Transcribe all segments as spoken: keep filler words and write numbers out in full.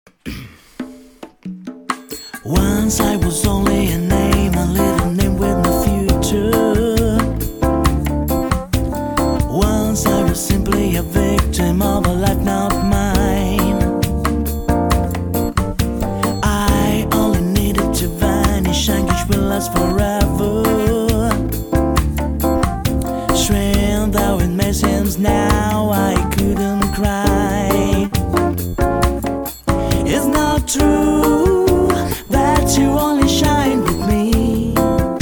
Once I was only a name, a little name with no future. Once I was simply a victim of a life not mine. I only needed to vanish, anguish will last forever. Strange though it may seem now, I couldn't cry. It's not true that you only shine with me.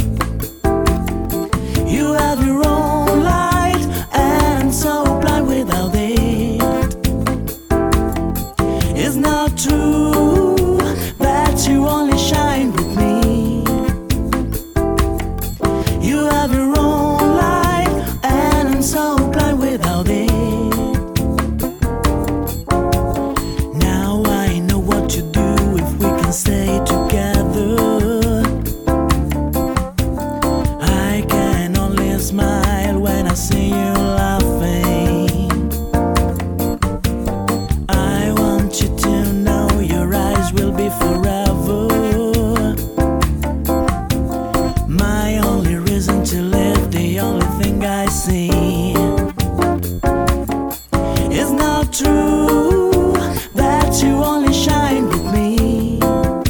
You have your own light and so blind without it. It's not true that you only shine with me. You have your own light and I'm so blind without it. Now I know what to do if we can stay together. I can only smile when I see you laughing. I want you to know your eyes will be forever. My only reason to live, the only thing I see. It's not true that you only shine with me.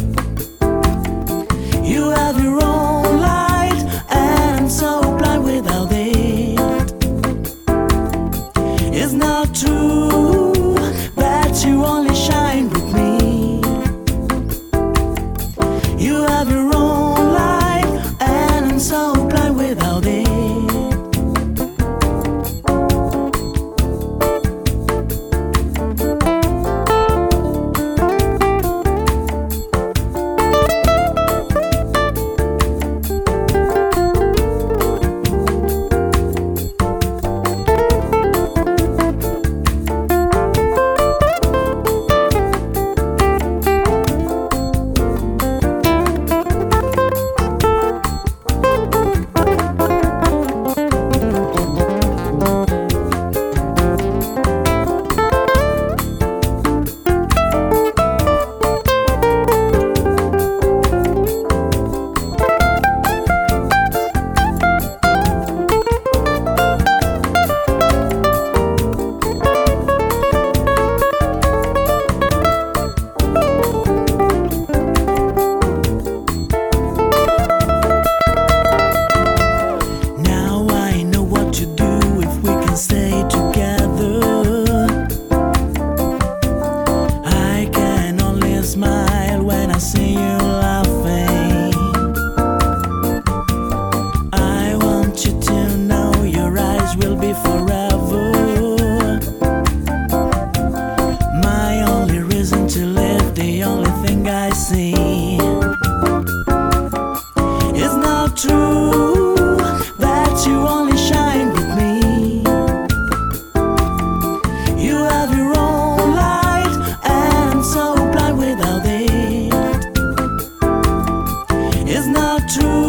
You have your own light and I'm so blind without it. It's not true that you only shine with me. You have your own light and I'm so blind without it. Stay together. I can only smile when I see you laughing. I want you to know your eyes will be forever. My only reason to live, the only thing I see. It's not true that you only shine with me. You have your own light and I'm so blind without it. It's not true